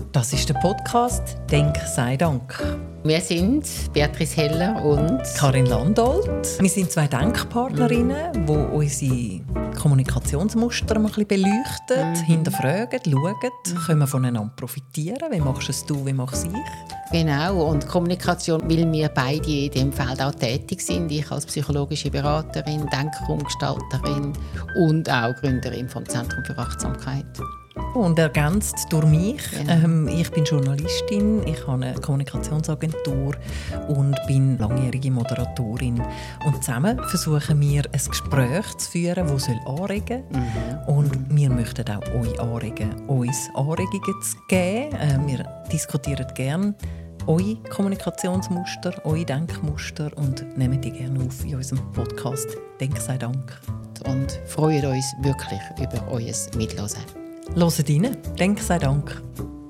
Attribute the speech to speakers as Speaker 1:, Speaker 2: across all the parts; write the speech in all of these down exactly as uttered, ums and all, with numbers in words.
Speaker 1: Das ist der Podcast «Denk, sei Dank».
Speaker 2: Wir sind Beatrice Heller und
Speaker 1: Karin Landolt. Wir sind zwei Denkpartnerinnen, die unsere Kommunikationsmuster ein bisschen beleuchten, mhm. hinterfragen, schauen, mhm. können wir voneinander profitieren. Wie machst es du, wie mache ich?
Speaker 2: Genau, und Kommunikation, weil wir beide in diesem Feld auch tätig sind. Ich als psychologische Beraterin, Denkraumgestalterin und auch Gründerin vom Zentrum für Achtsamkeit.
Speaker 1: Und ergänzt durch mich. Genau. Ähm, ich bin Journalistin, ich habe eine Kommunikationsagentur und bin langjährige Moderatorin. Und zusammen versuchen wir, ein Gespräch zu führen, das anregen soll. Mhm. Und wir möchten auch euch anregen, uns Anregungen zu geben. Äh, wir diskutieren gerne eure Kommunikationsmuster, eure Denkmuster und nehmen die gerne auf in unserem Podcast «Denk, sei Dank».
Speaker 2: Und freuen uns wirklich über euer Mithören.
Speaker 1: Hört rein. Denk, sei Dank.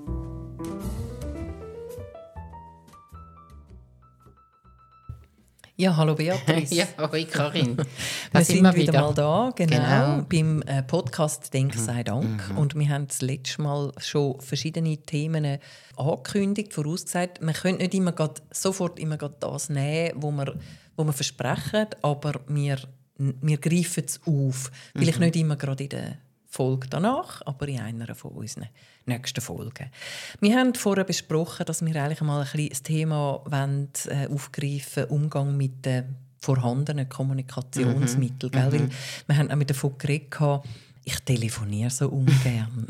Speaker 1: Ja, hallo Beatrice.
Speaker 2: Ja, hallo Karin.
Speaker 1: Wir sind wieder, wieder mal da, genau, genau. beim Podcast «Denk, sei Dank». Mhm. Und wir haben das letzte Mal schon verschiedene Themen angekündigt, vorausgesagt. Man könnte nicht immer grad, sofort immer grad das nehmen, was wir, wo wir versprechen, aber wir, wir greifen es auf. Mhm. Vielleicht nicht immer gerade in der Folge danach, aber in einer von unseren nächsten Folgen. Wir haben vorher besprochen, dass wir eigentlich mal ein bisschen das Thema wollen, äh, aufgreifen wollen, Umgang mit den vorhandenen Kommunikationsmitteln. Mhm. Weil wir haben auch mit davon geredet, ich telefoniere so ungern.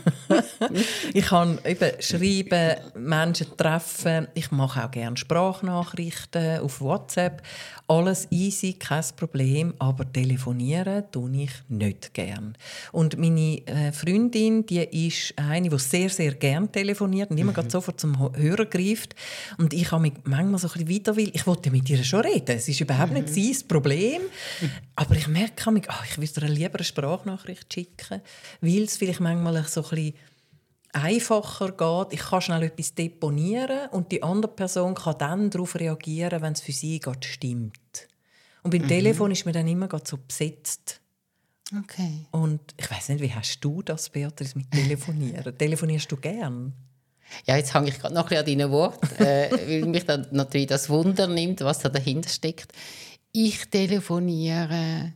Speaker 1: Ich kann eben schreiben, Menschen treffen. Ich mache auch gerne Sprachnachrichten auf WhatsApp. Alles easy, kein Problem. Aber telefonieren tue ich nicht gern. Und meine äh, Freundin, die ist eine, die sehr, sehr gerne telefoniert und immer mhm. sofort zum Hörer greift. Und ich habe mich manchmal so ein bisschen weiter will. Ich wollte mit ihr schon reden. Es ist überhaupt mhm. nicht sein Problem. Aber ich merke mich, oh, ich würde ihr lieber eine Sprachnachricht schicken, weil es vielleicht manchmal so ein bisschen einfacher geht. Ich kann schnell etwas deponieren und die andere Person kann dann darauf reagieren, wenn es für sie gerade stimmt. Und beim mhm. Telefon ist man dann immer gerade so besetzt.
Speaker 2: Okay.
Speaker 1: Und ich weiss nicht, wie hast du das, Beatrice, mit Telefonieren? Telefonierst du gern?
Speaker 2: Ja, jetzt hänge ich gerade noch ein bisschen an deinen Worten, äh, weil mich dann natürlich das Wunder nimmt, was da dahinter steckt. Ich telefoniere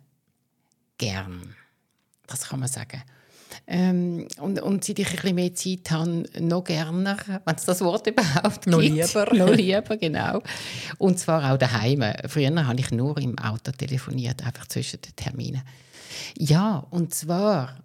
Speaker 2: gern. Das kann man sagen. Ähm, und, und seit ich ein bisschen mehr Zeit habe, noch gerne, wenn es das Wort überhaupt gibt.
Speaker 1: Noch lieber.
Speaker 2: noch lieber, genau. Und zwar auch daheim. Früher habe ich nur im Auto telefoniert, einfach zwischen den Terminen. Ja, und zwar,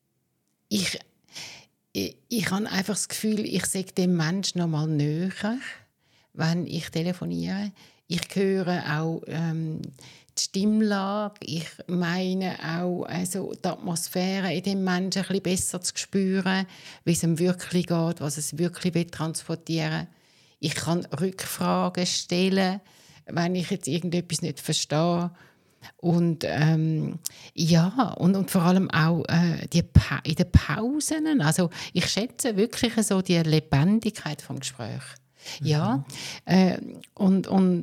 Speaker 2: ich, ich, ich habe einfach das Gefühl, ich sehe dem Menschen noch mal näher, wenn ich telefoniere. Ich höre auch ähm, die Stimmlage, ich meine auch also die Atmosphäre in dem Menschen ein bisschen besser zu spüren, wie es ihm wirklich geht, was es wirklich transportieren will. Ich kann Rückfragen stellen, wenn ich jetzt irgendetwas nicht verstehe. Und ähm, ja, und, und vor allem auch äh, die pa- in den Pausen. Also ich schätze wirklich so die Lebendigkeit des Gesprächs. Mhm. Ja, äh, und, und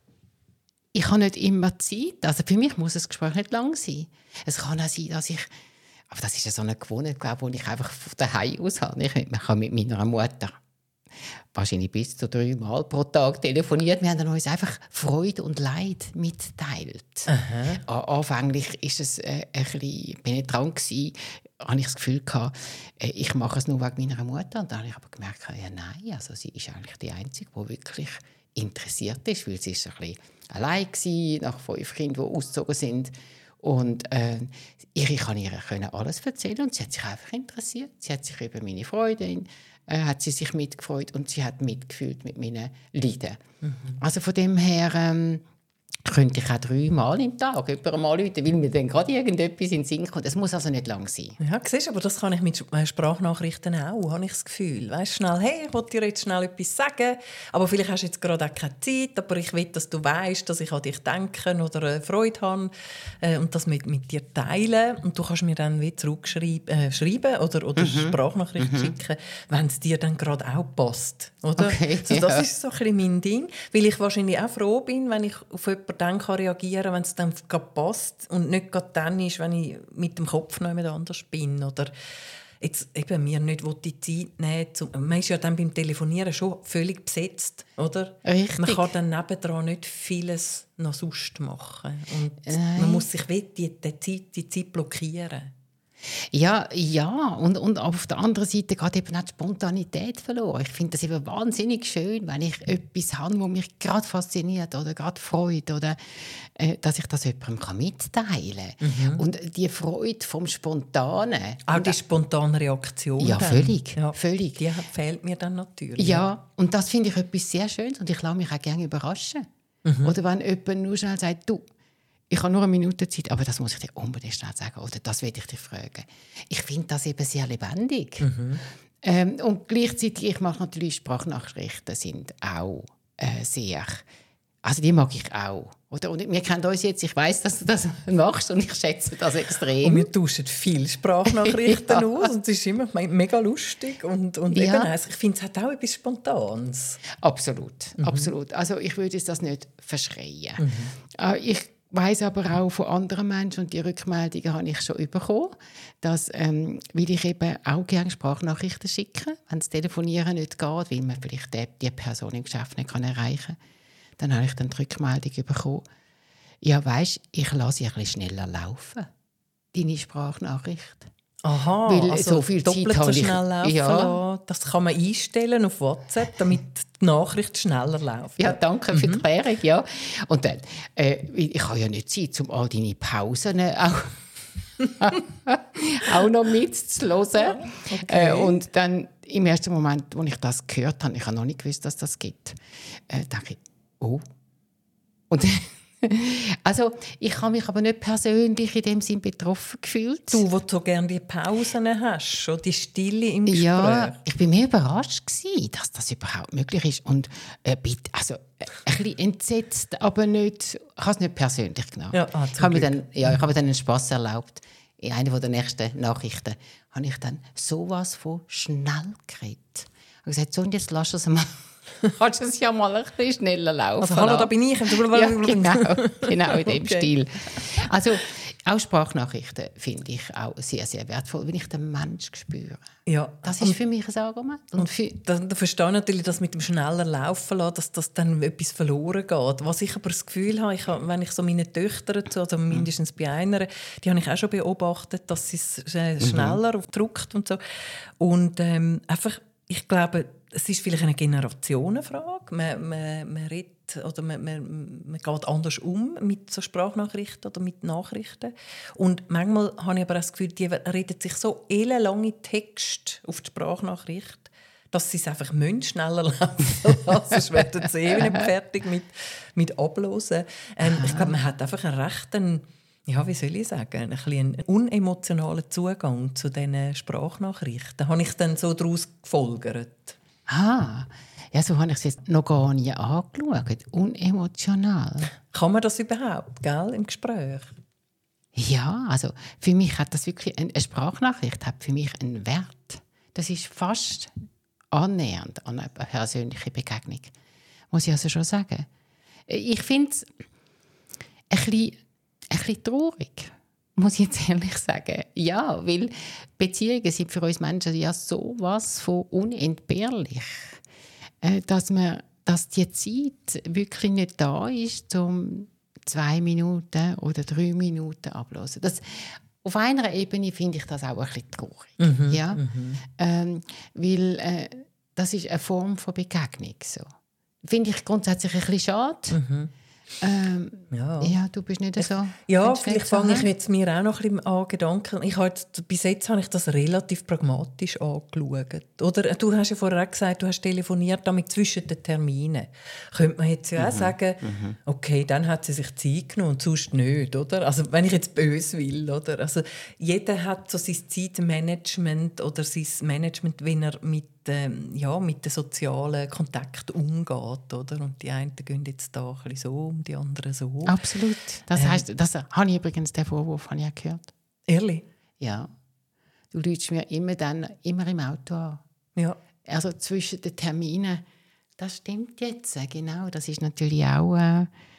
Speaker 2: ich habe nicht immer Zeit. Also für mich muss das Gespräch nicht lang sein. Es kann auch sein, dass ich... Aber das ist ja so eine Gewohnheit, glaube ich, die ich einfach von daheim aus habe. Ich habe mit meiner Mutter wahrscheinlich bis zu drei Mal pro Tag telefoniert. Wir haben uns einfach Freude und Leid mitteilt. Aha. Anfänglich war es äh, ein bisschen penetrant gewesen. Habe ich das Gefühl gehabt, äh, ich mache es nur wegen meiner Mutter. Und dann habe ich aber gemerkt, ja, nein, also sie ist eigentlich die Einzige, die wirklich interessiert ist, weil sie ist ein bisschen allein war, nach fünf Kindern, die ausgezogen sind. Und äh, ich kann ihr alles erzählen und sie hat sich einfach interessiert. Sie hat sich über meine Freude äh, hat sie sich mitgefreut und sie hat mitgefühlt mit meinen Leiden. Mhm. Also von dem her ähm, könnte ich auch dreimal im Tag jemandem anrufen, weil mir dann gerade irgendetwas in den Sinn kommt. Es muss also nicht lang sein.
Speaker 1: Ja, siehst du, aber das kann ich mit Sprachnachrichten auch, habe ich das Gefühl. Weißt, schnell, hey, ich wollte dir jetzt schnell etwas sagen, aber vielleicht hast du jetzt gerade auch keine Zeit, aber ich will, dass du weißt, dass ich an dich denke oder äh, Freude habe äh, und das mit, mit dir teilen. Und du kannst mir dann wieder zurückschreiben äh, schreiben oder, oder mhm. Sprachnachrichten mhm. schicken, wenn es dir dann gerade auch passt. Oder?
Speaker 2: Okay,
Speaker 1: so, das
Speaker 2: ja.
Speaker 1: ist so ein bisschen mein Ding, weil ich wahrscheinlich auch froh bin, wenn ich auf jemanden dann kann reagieren, wenn es dann gerade passt und nicht gerade dann ist, wenn ich mit dem Kopf noch jemand anders bin. Oder jetzt eben mir nicht die Zeit nehmen zum, man ist ja dann beim Telefonieren schon völlig besetzt, oder?
Speaker 2: Richtig.
Speaker 1: Man kann dann nebendran nicht vieles noch sonst machen. Und
Speaker 2: Nein.
Speaker 1: man muss sich die, die, Zeit, die Zeit blockieren.
Speaker 2: Ja, ja. Und, und auf der anderen Seite geht eben auch die Spontanität verloren. Ich finde das eben wahnsinnig schön, wenn ich etwas habe, das mich gerade fasziniert oder gerade freut, oder äh, dass ich das jemandem mitteilen kann. Mhm. Und die Freude vom Spontanen.
Speaker 1: Auch die spontane Reaktion.
Speaker 2: Ja, völlig.
Speaker 1: Ja,
Speaker 2: völlig.
Speaker 1: Die fehlt mir dann natürlich.
Speaker 2: Ja, und das finde ich etwas sehr Schönes und ich lasse mich auch gerne überraschen. Mhm. Oder wenn jemand nur schnell sagt, du, ich habe nur eine Minute Zeit, aber das muss ich dir unbedingt schnell sagen. Oder das will ich dich fragen. Ich finde das eben sehr lebendig. Mhm. Ähm, und gleichzeitig, ich mache natürlich Sprachnachrichten, sind auch äh, sehr... Also die mag ich auch. Oder? Und wir kennen uns jetzt, ich weiss, dass du das machst und ich schätze das extrem.
Speaker 1: Und wir tauschen viele Sprachnachrichten ja. aus und es ist immer mega lustig. Und, und ja. eben, also ich finde, es hat auch etwas Spontanes.
Speaker 2: Absolut, mhm. absolut. Also ich würde das nicht verschreien. Mhm. Äh, ich Ich weiss aber auch von anderen Menschen, und die Rückmeldungen habe ich schon bekommen, dass ähm, weil ich eben auch gerne Sprachnachrichten schicke, wenn das Telefonieren nicht geht, weil man vielleicht die, die Person im Geschäft nicht kann erreichen kann, dann habe ich dann die Rückmeldung bekommen, ja weisst, ich lasse sie ein bisschen schneller laufen, deine Sprachnachricht.
Speaker 1: Aha,
Speaker 2: weil
Speaker 1: also
Speaker 2: so viel
Speaker 1: doppelt
Speaker 2: Zeit
Speaker 1: so
Speaker 2: ich,
Speaker 1: schnell laufen
Speaker 2: ja.
Speaker 1: lassen. Das kann man einstellen auf WhatsApp, damit die Nachricht schneller läuft.
Speaker 2: Ja, danke für die Klärung. Ja. Und dann, äh, ich habe ja nicht Zeit, um all deine Pausen auch, auch noch mitzuhören. Okay. Äh, und dann im ersten Moment, als ich das gehört habe, ich habe noch nicht gewusst, dass das gibt, äh, dachte ich, oh. Und also, ich habe mich aber nicht persönlich in dem Sinn betroffen gefühlt.
Speaker 1: Du, wo du so gerne die Pausen hast, schon die Stille im Gespräch.
Speaker 2: Ja, ich war mehr überrascht gewesen, dass das überhaupt möglich ist. Und äh, bitte, also, äh, ein bisschen entsetzt, aber nicht, ich habe es nicht persönlich genommen. Ja, ah, ich habe mir dann, ja, ich habe mir dann einen Spass erlaubt. In einer der nächsten Nachrichten habe ich dann sowas von schnell geredet. Ich habe gesagt, so, und jetzt lass es mal. Kannst du es ja mal ein bisschen schneller laufen.
Speaker 1: Also, hallo, da bin ich.
Speaker 2: Ja, genau, genau in dem okay. Stil. Also, auch Sprachnachrichten finde ich auch sehr, sehr wertvoll, wenn ich den Menschen spüre.
Speaker 1: Ja.
Speaker 2: Das ist für mich ein Argument.
Speaker 1: Und, und für dann verstehe ich natürlich, dass mit dem schneller Laufen lassen, dass das dann etwas verloren geht. Was ich aber das Gefühl habe, ich habe wenn ich so meine Töchter, also mindestens bei einer, die habe ich auch schon beobachtet, dass sie es schneller mhm. drückt und so. Und ähm, einfach, ich glaube, es ist vielleicht eine Generationenfrage. Man, man, man redet oder man, man, man geht anders um mit so Sprachnachrichten oder mit Nachrichten. Und manchmal habe ich aber das Gefühl, die reden sich so ellenlange Texte auf die Sprachnachricht, dass sie es einfach schneller laufen lassen. Sonst werden sie eh nicht fertig mit, mit Ablosen. Ähm, ich glaube, man hat einfach einen rechten, ja, wie soll ich sagen, ein bisschen einen unemotionalen Zugang zu diesen Sprachnachrichten. Da habe ich dann so daraus gefolgert.
Speaker 2: Ah, ja, so habe ich es jetzt noch gar nie angeschaut. Unemotional.
Speaker 1: Kann man das überhaupt, gell, im Gespräch?
Speaker 2: Ja, also für mich hat das wirklich, eine Sprachnachricht hat für mich einen Wert. Das ist fast annähernd an eine persönliche Begegnung. Muss ich also schon sagen. Ich finde es ein bisschen, ein bisschen traurig, muss ich jetzt ehrlich sagen. Ja, weil Beziehungen sind für uns Menschen ja sowas von unentbehrlich, dass, man, dass die Zeit wirklich nicht da ist, um zwei Minuten oder drei Minuten abzuhören. Das, auf einer Ebene finde ich das auch ein bisschen traurig. Mhm, ja? mhm. Ähm, weil äh, das ist eine Form von Begegnung. So. Finde ich grundsätzlich ein bisschen schade. Mhm. Ähm, ja. ja, du bist nicht so.
Speaker 1: Ja, vielleicht fange ich jetzt mir auch noch ein bisschen an Gedanken. Ich habe jetzt, bis jetzt habe ich das relativ pragmatisch angeschaut. Oder du hast ja vorher auch gesagt, du hast telefoniert damit zwischen den Terminen. Könnte man jetzt ja mhm. auch sagen, mhm. okay, dann hat sie sich Zeit genommen und sonst nicht, oder? Also wenn ich jetzt böse will, oder? Also jeder hat so sein Zeitmanagement oder sein Management, wenn er mit ja, mit den sozialen Kontakten umgeht, oder? Und die einen gehen jetzt da ein bisschen so, die anderen so.
Speaker 2: Absolut. Das ähm, heisst, das habe ich übrigens den Vorwurf habe ich gehört.
Speaker 1: Ehrlich?
Speaker 2: Ja. Du rufst mir immer dann, immer im Auto an.
Speaker 1: Ja.
Speaker 2: Also zwischen den Terminen. Das stimmt jetzt, genau. Das ist natürlich auch, äh,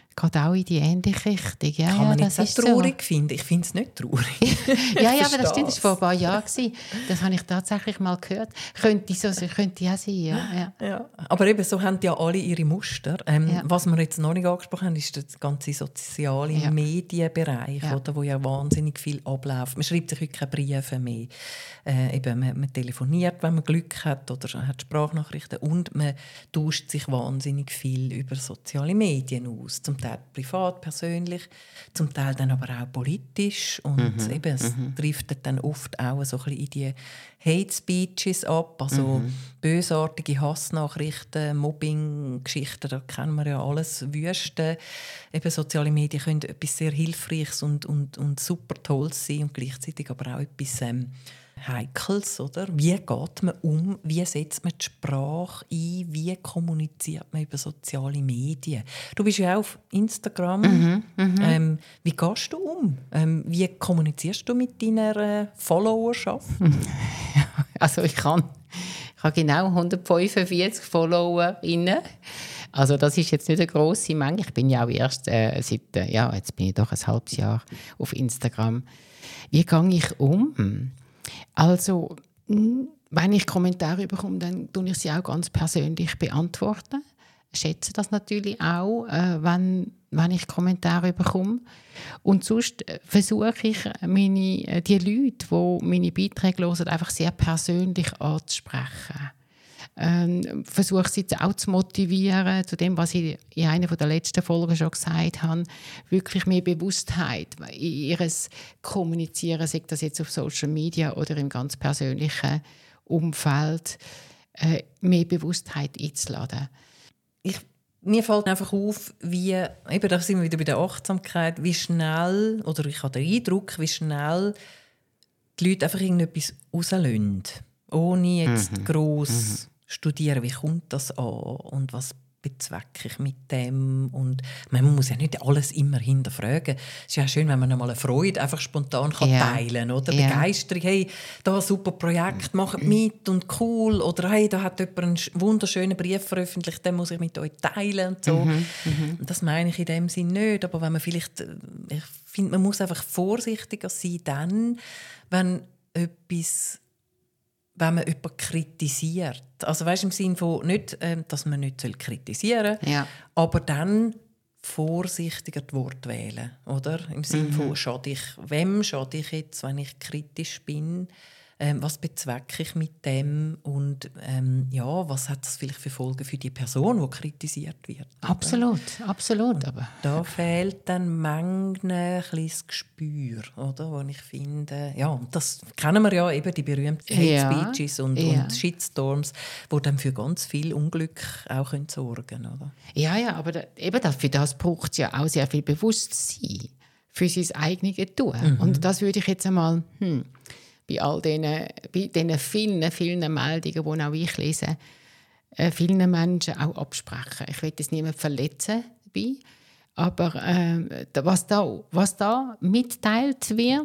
Speaker 2: geht auch in die ähnliche Richtung. Ja,
Speaker 1: Kann man
Speaker 2: ja,
Speaker 1: nicht
Speaker 2: das
Speaker 1: so traurig so. finden. Ich finde es nicht traurig.
Speaker 2: ja, ja, aber das stimmt, das war vor ein paar Jahren. Das habe ich tatsächlich mal gehört. Könnte so könnte ja sein. Ja, ja.
Speaker 1: Ja, aber eben, so haben ja alle ihre Muster. Ähm,
Speaker 2: ja.
Speaker 1: Was wir jetzt noch nicht angesprochen haben, ist der ganze soziale ja. Medienbereich, ja. Oder, wo ja wahnsinnig viel abläuft. Man schreibt sich heute keine Briefe mehr. Äh, eben, man, man telefoniert, wenn man Glück hat, oder hat Sprachnachrichten. Und man tauscht sich wahnsinnig viel über soziale Medien aus. Zum Teil privat, persönlich, zum Teil dann aber auch politisch. Und mhm. eben, es mhm. driftet dann oft auch so ein bisschen in die Hate Speeches ab, also mhm. bösartige Hassnachrichten, Mobbing-Geschichten, da kennen wir ja alles, Wüste. Eben, soziale Medien können etwas sehr Hilfreiches und, und, und super Tolles sein und gleichzeitig aber auch etwas ähm, Heikles, oder? Wie geht man um? Wie setzt man die Sprache ein? Wie kommuniziert man über soziale Medien? Du bist ja auch auf Instagram. Mhm, ähm, wie gehst du um? Ähm, wie kommunizierst du mit deiner äh, Followerschaft?
Speaker 2: Also ich kann, ich habe genau hundertfünfundvierzig Followerinnen. Also das ist jetzt nicht eine grosse Menge. Ich bin ja auch erst äh, seit, äh, ja, jetzt bin ich doch ein halbes Jahr auf Instagram. Wie gehe ich um? Also, wenn ich Kommentare bekomme, dann tue ich sie auch ganz persönlich beantworten. Ich schätze das natürlich auch, äh, wenn, wenn ich Kommentare bekomme. Und sonst versuche ich, meine, die Leute, die meine Beiträge hören, einfach sehr persönlich anzusprechen. Ähm, versuche sie auch zu motivieren, zu dem, was ich in einer der letzten Folgen schon gesagt habe, wirklich mehr Bewusstheit in ihres Kommunizieren, sei das jetzt auf Social Media oder im ganz persönlichen Umfeld, äh, mehr Bewusstheit einzuladen.
Speaker 1: Ich, mir fällt einfach auf, wie, eben da sind wir wieder bei der Achtsamkeit, wie schnell, oder ich habe den Eindruck, wie schnell die Leute einfach irgendetwas rauslösen, ohne jetzt mhm. gross mhm. studieren, wie kommt das an und was bezwecke ich mit dem. Und man muss ja nicht alles immer hinterfragen. Es ist ja schön, wenn man einmal eine Freude einfach spontan kann ja. teilen kann. Oder ja. Begeisterung, hey, da ein super Projekt, macht mit und cool. Oder hey, da hat jemand einen wunderschönen Brief veröffentlicht, den muss ich mit euch teilen. Und so. Mhm. Mhm. Das meine ich in dem Sinn nicht. Aber wenn man vielleicht, ich finde, man muss einfach vorsichtiger sein, dann, wenn etwas wenn man jemanden kritisiert. Also weißt, im Sinne von nicht, äh, dass man nicht kritisieren soll,
Speaker 2: ja.
Speaker 1: aber dann vorsichtiger die Worte wählen. Oder? Im Sinne mhm. von, schade ich, wem schade ich jetzt, wenn ich kritisch bin? Ähm, was bezwecke ich mit dem? Und ähm, ja, was hat das vielleicht für Folgen für die Person, die kritisiert wird?
Speaker 2: Absolut, oder? absolut. Aber
Speaker 1: da fehlt dann manchmal ein das Gespür, oder? Wo ich finde, ja, und das kennen wir ja, eben die berühmten Hate
Speaker 2: ja,
Speaker 1: Speeches und,
Speaker 2: ja.
Speaker 1: und Shitstorms, die dann für ganz viel Unglück auch sorgen können, oder?
Speaker 2: Ja, ja, aber da, eben das, für das braucht es ja auch sehr viel Bewusstsein für sein eigenes Tun. Mhm. Und das würde ich jetzt einmal hm, bei all diesen, bei diesen vielen, vielen Meldungen, die auch ich lese, äh, vielen Menschen auch absprechen. Ich will das niemand verletzen dabei, aber äh, was, da, was da mitteilt wird,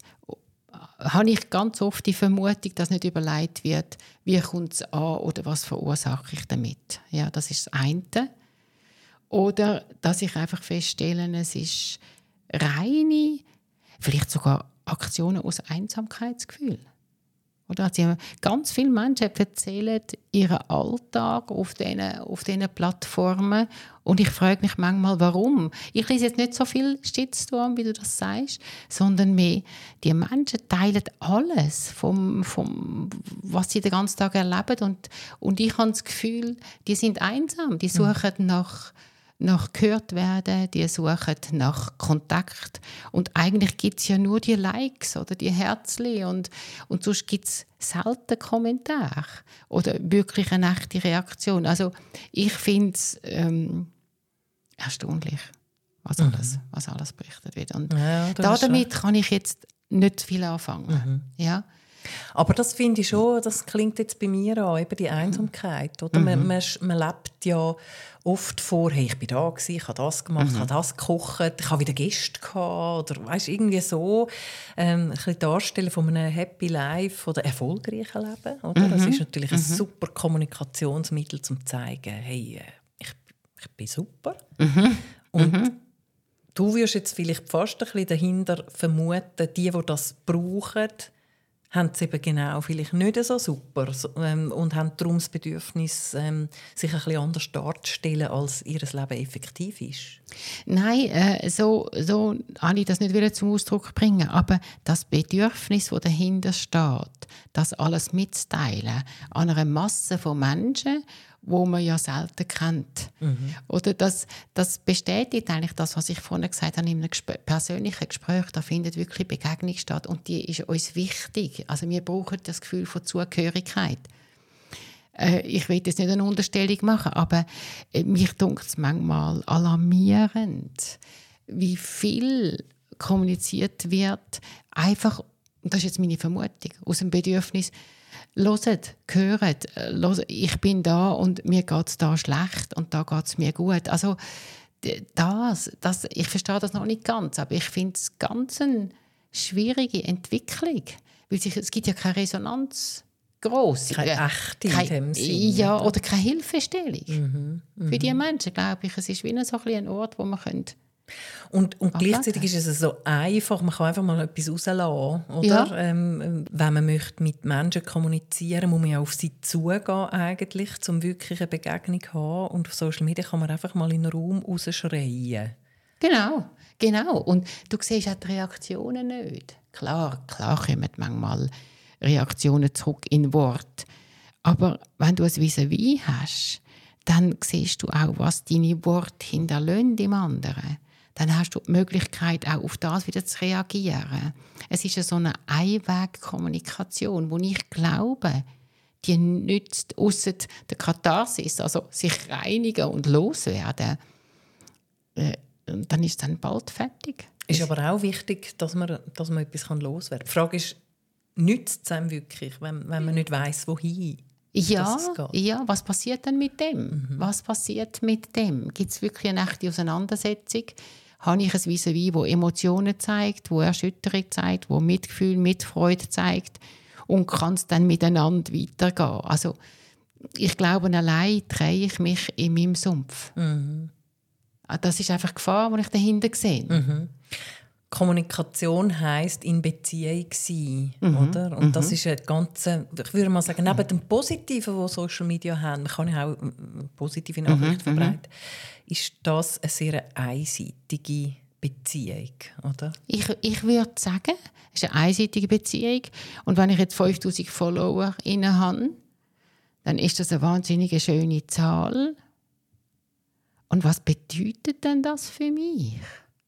Speaker 2: habe ich ganz oft die Vermutung, dass nicht überlegt wird, wie kommt es an oder was verursache ich damit. Ja, das ist das eine. Oder dass ich einfach feststelle, es ist reine, vielleicht sogar Aktionen aus Einsamkeitsgefühl. Oder also ganz viele Menschen erzählen ihren Alltag auf diesen, auf diesen Plattformen und ich frage mich manchmal, warum. Ich lese jetzt nicht so viel Shitstorm, wie du das sagst, sondern mehr, die Menschen teilen alles, vom, vom, was sie den ganzen Tag erleben und, und ich habe das Gefühl, die sind einsam, die suchen mhm. nach nach gehört werden, die suchen nach Kontakt. Und eigentlich gibt es ja nur die Likes oder die Herzli und, und sonst gibt es selten Kommentare oder wirklich eine echte Reaktion. Also ich finde es ähm, erstaunlich, was alles, mhm. was alles berichtet wird. Und ja, da damit kann ich jetzt nicht viel anfangen. Mhm. Ja?
Speaker 1: Aber das finde ich schon, das klingt jetzt bei mir an, eben die Einsamkeit. Oder? Mhm. Man, man, man lebt ja oft vor, hey, ich bin da gewesen, ich habe das gemacht, mhm. ich habe das gekocht, ich habe wieder Gäste gehabt, oder weißt, irgendwie so ähm, ein bisschen darstellen von einem Happy Life oder erfolgreichen Leben. Oder? Mhm. Das ist natürlich ein mhm. super Kommunikationsmittel, um zu zeigen, hey, ich, ich bin super. Mhm. Und
Speaker 2: mhm.
Speaker 1: du wirst jetzt vielleicht fast ein bisschen dahinter vermuten, die, die das brauchen, haben es eben genau vielleicht nicht so super ähm, und haben darum das Bedürfnis, ähm, sich ein bisschen anders darzustellen, als ihr Leben effektiv ist.
Speaker 2: Nein, äh, so, so wollte ich das nicht zum Ausdruck bringen, aber das Bedürfnis, das dahinter steht, das alles mitzuteilen an einer Masse von Menschen, wo man ja selten kennt. Mhm. Oder das, das bestätigt eigentlich das, was ich vorhin gesagt habe, in einem Gespr- persönlichen Gespräch, da findet wirklich Begegnung statt und die ist uns wichtig. Also wir brauchen das Gefühl von Zugehörigkeit. Äh, ich will jetzt nicht eine Unterstellung machen, aber äh, mich dunkt es manchmal alarmierend, wie viel kommuniziert wird, einfach, das ist jetzt meine Vermutung, aus dem Bedürfnis, hört, hört, hört, ich bin da und mir geht es da schlecht und da geht es mir gut. Also das, das, ich verstehe das noch nicht ganz, aber ich finde es ganz eine schwierige Entwicklung, weil sich, es gibt ja keine Resonanz gross.
Speaker 1: Keine echte
Speaker 2: keine,
Speaker 1: in dem Sinne.
Speaker 2: Ja, oder keine Hilfestellung.
Speaker 1: Mhm, mh.
Speaker 2: Für die Menschen, glaube ich, es ist wie ein, so ein Ort, wo man könnte
Speaker 1: Und, und gleichzeitig ist es so einfach, man kann einfach mal etwas rauslassen. Oder?
Speaker 2: Ja.
Speaker 1: Ähm, wenn man möchte mit Menschen kommunizieren, muss man ja auf sie zugehen, eigentlich, um wirklich eine Begegnung zu haben. Und auf Social Media kann man einfach mal in den Raum rausschreien.
Speaker 2: Genau, genau. Und du siehst auch die Reaktionen nicht. Klar, klar kommen manchmal Reaktionen zurück in Wort. Aber wenn du ein Vis-à-vis hast, dann siehst du auch, was deine Worte hinterlassen im anderen. Dann hast du die Möglichkeit, auch auf das wieder zu reagieren. Es ist so eine Einwegkommunikation, wo ich glaube, die nützt ausser der Katharsis, also sich reinigen und loswerden. Äh, dann ist es dann bald fertig.
Speaker 1: Es ist aber auch wichtig, dass man, dass man etwas loswerden kann. Die Frage ist, nützt es einem wirklich, wenn, wenn man nicht weiss, wohin?
Speaker 2: Ja, ja, was passiert denn mit dem? Mhm. Was passiert mit dem? Gibt es wirklich eine echte Auseinandersetzung? Habe ich ein Vis-à-vis, das Emotionen zeigt, das Erschütterung zeigt, das Mitgefühl, Mitfreude zeigt und kann es dann miteinander weitergehen? Also ich glaube, allein drehe ich mich in meinem Sumpf. Mhm. Das ist einfach die Gefahr, die ich dahinter sehe.
Speaker 1: Mhm. Kommunikation heisst in Beziehung sein, mhm. oder? Und mhm. das ist eine ganze, ich würde mal sagen, neben dem Positiven, das Social Media haben, man kann ja auch positive Nachrichten mhm. verbreiten, ist das eine sehr einseitige Beziehung, oder?
Speaker 2: Ich, ich würde sagen, es ist eine einseitige Beziehung. Und wenn ich jetzt fünftausend Follower habe, dann ist das eine wahnsinnig schöne Zahl. Und was bedeutet denn das für mich?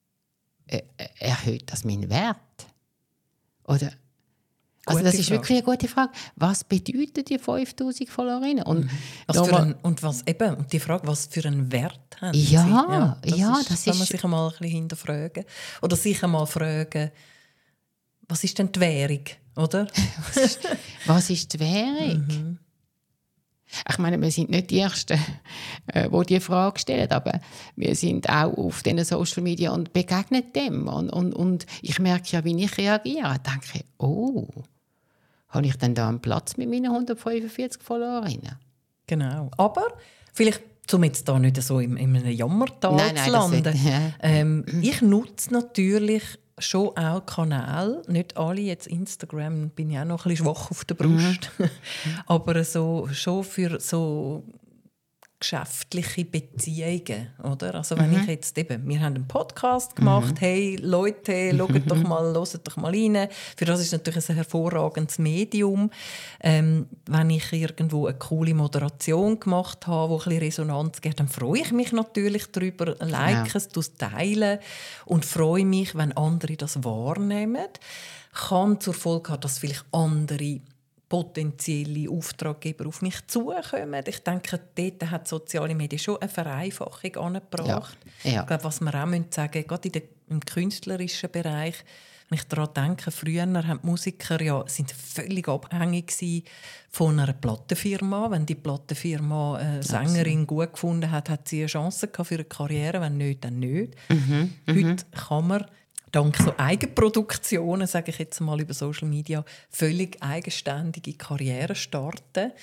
Speaker 2: Erhöht das meinen Wert? Oder, also das ist Frage. Wirklich eine gute Frage. Was bedeutet die fünftausend Followerinnen? Und,
Speaker 1: was für ein, und was eben, die Frage, was für einen Wert haben
Speaker 2: ja,
Speaker 1: sie? Ja, das,
Speaker 2: ja,
Speaker 1: ist,
Speaker 2: das
Speaker 1: kann man
Speaker 2: ist,
Speaker 1: sich einmal ein bisschen hinterfragen. Oder sich einmal fragen, was ist denn die Währung? Oder?
Speaker 2: was, ist, was ist die Währung? Mhm. Ich meine, wir sind nicht die Ersten, äh, die diese Frage stellen, aber wir sind auch auf diesen Social Media und begegnen dem. Und, und, und ich merke ja, wie ich reagiere. Ich denke, oh, habe ich denn da einen Platz mit meinen hundertfünfundvierzig Followerinnen?
Speaker 1: Genau. Aber vielleicht, um jetzt da nicht so in, in einem Jammertal
Speaker 2: nein, nein,
Speaker 1: zu landen,
Speaker 2: wird, ja.
Speaker 1: ähm, ich nutze natürlich schon auch Kanäle, nicht alle, jetzt Instagram bin ich auch noch ein bisschen schwach auf der Brust, mhm. aber so, schon für so geschäftliche Beziehungen, oder? Also wenn mhm. ich jetzt eben, wir haben einen Podcast gemacht, mhm. hey Leute, schaut mhm. doch mal, hört doch mal rein. Für das ist natürlich ein hervorragendes Medium. Ähm, wenn ich irgendwo eine coole Moderation gemacht habe, die ein bisschen Resonanz gibt, dann freue ich mich natürlich darüber, like es, ja. teilen und freue mich, wenn andere das wahrnehmen. Kann zur Folge haben, dass vielleicht andere potenzielle Auftraggeber auf mich zukommen. Ich denke, dort hat soziale Medien schon eine Vereinfachung angebracht. Ja. Ja. Ich glaube, was wir auch sagen müssen, gerade in der, im künstlerischen Bereich, wenn ich daran denke, früher haben die Musiker ja, sind völlig abhängig von einer Plattenfirma. Wenn die Plattenfirma eine Sängerin Absolut. gut gefunden hat, hat sie eine Chance für eine Karriere, wenn nicht, dann nicht. Mhm. Heute mhm. kann man dank so Eigenproduktionen, sage ich jetzt mal über Social Media, völlig eigenständige Karriere starten.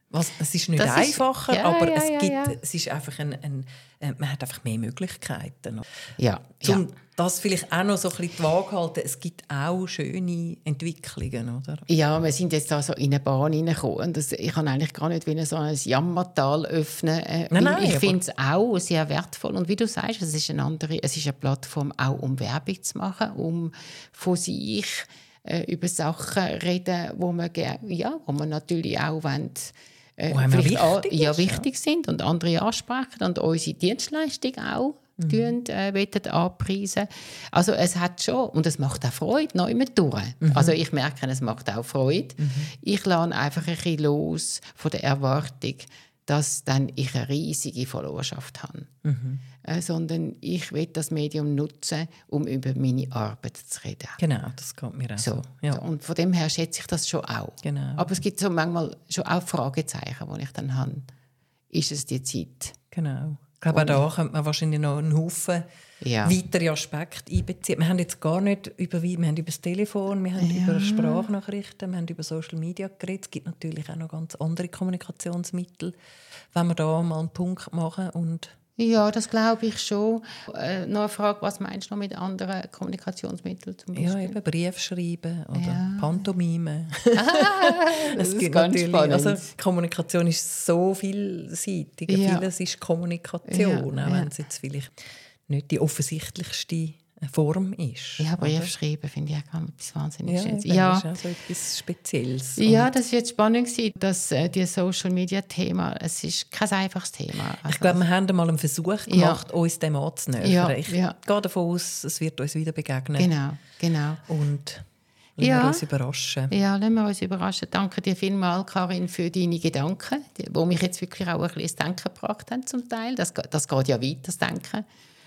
Speaker 1: Was, es ist nicht
Speaker 2: das
Speaker 1: einfacher,
Speaker 2: ist, ja,
Speaker 1: aber
Speaker 2: ja,
Speaker 1: es,
Speaker 2: ja,
Speaker 1: gibt,
Speaker 2: ja.
Speaker 1: es ist einfach ein, ein, ein, man hat einfach mehr Möglichkeiten.
Speaker 2: Ja,
Speaker 1: um
Speaker 2: ja.
Speaker 1: das vielleicht auch noch so ein bisschen die Waage halten, es gibt auch schöne Entwicklungen, oder?
Speaker 2: Ja, wir sind jetzt da so in eine Bahn hineingekommen und das, ich kann eigentlich gar nicht wie so ein Jammertal öffnen. Äh,
Speaker 1: nein, nein,
Speaker 2: ich finde es auch sehr wertvoll und wie du sagst, es ist eine andere, es ist eine Plattform auch, um Werbung zu machen, um von sich äh, über Sachen reden, wo man gerne, ja, wo man natürlich auch wollen, äh,
Speaker 1: wo
Speaker 2: vielleicht
Speaker 1: wichtig,
Speaker 2: an, ja,
Speaker 1: ist,
Speaker 2: wichtig
Speaker 1: ja.
Speaker 2: sind und andere ansprechen und unsere Dienstleistung auch mhm. tun, äh, anpreisen. Also es hat schon, und es macht auch Freude, noch immer durch. Mhm. Also ich merke, es macht auch Freude. Mhm. Ich lerne einfach ein bisschen los von der Erwartung, dass dann ich eine riesige Followerschaft habe. Mhm. Äh, sondern ich will das Medium nutzen, um über meine Arbeit zu reden.
Speaker 1: Genau, das kommt mir auch so.
Speaker 2: so.
Speaker 1: Ja.
Speaker 2: Und von dem her schätze ich das schon auch.
Speaker 1: Genau.
Speaker 2: Aber es gibt so manchmal schon auch Fragezeichen, die ich dann habe. Ist es die Zeit?
Speaker 1: Genau. Ich glaube, auch da könnte man wahrscheinlich noch einen Haufen ja. weitere Aspekte einbeziehen. Wir haben jetzt gar nicht über, wir haben über das Telefon, wir haben ja. über Sprachnachrichten, wir haben über Social Media geredet. Es gibt natürlich auch noch ganz andere Kommunikationsmittel, wenn wir da mal einen Punkt machen und
Speaker 2: ja, das glaube ich schon. Äh, noch eine Frage, was meinst du noch mit anderen Kommunikationsmitteln? Zum Beispiel?
Speaker 1: Ja, eben Brief schreiben oder ja. Pantomime.
Speaker 2: Ah, das es gibt
Speaker 1: ganz natürlich, spannend. Also Kommunikation ist so vielseitig. Ja. Vieles ist Kommunikation, ja, auch ja. wenn es jetzt vielleicht nicht die offensichtlichste Form ist.
Speaker 2: Ja, Brief schreiben finde ich auch etwas wahnsinnig
Speaker 1: ja,
Speaker 2: Schönes.
Speaker 1: Ja, das ist auch so etwas Spezielles.
Speaker 2: Ja, das war jetzt spannend, dass äh, die Social-Media-Thema, es ist kein einfaches Thema. Also,
Speaker 1: ich glaube, wir haben mal einen Versuch gemacht, ja. uns dem anzunähern.
Speaker 2: Ja,
Speaker 1: ich
Speaker 2: ja.
Speaker 1: gehe davon aus, es wird uns wieder begegnen.
Speaker 2: Genau, genau.
Speaker 1: Und lassen
Speaker 2: ja.
Speaker 1: wir uns überraschen.
Speaker 2: Ja, lassen wir uns überraschen. Danke dir vielmals, Karin, für deine Gedanken, die mich jetzt wirklich auch ein bisschen ins Denken gebracht haben zum Teil. Das, das geht ja weiter, das Denken.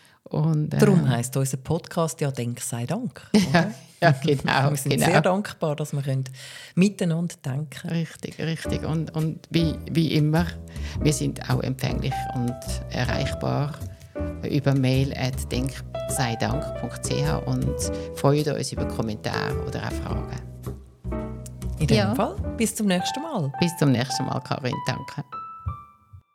Speaker 2: Und, äh,
Speaker 1: Darum heisst unser Podcast ja «Denk sei Dank».
Speaker 2: Ja, ja, genau.
Speaker 1: Wir sind
Speaker 2: genau.
Speaker 1: sehr dankbar, dass wir miteinander denken können.
Speaker 2: Richtig, richtig. Und, und wie, wie immer, wir sind auch empfänglich und erreichbar über mail at denk sei dank punkt c h und freuen uns über Kommentare oder auch Fragen.
Speaker 1: In dem
Speaker 2: ja.
Speaker 1: Fall, bis zum nächsten Mal.
Speaker 2: Bis zum nächsten Mal, Karin. Danke.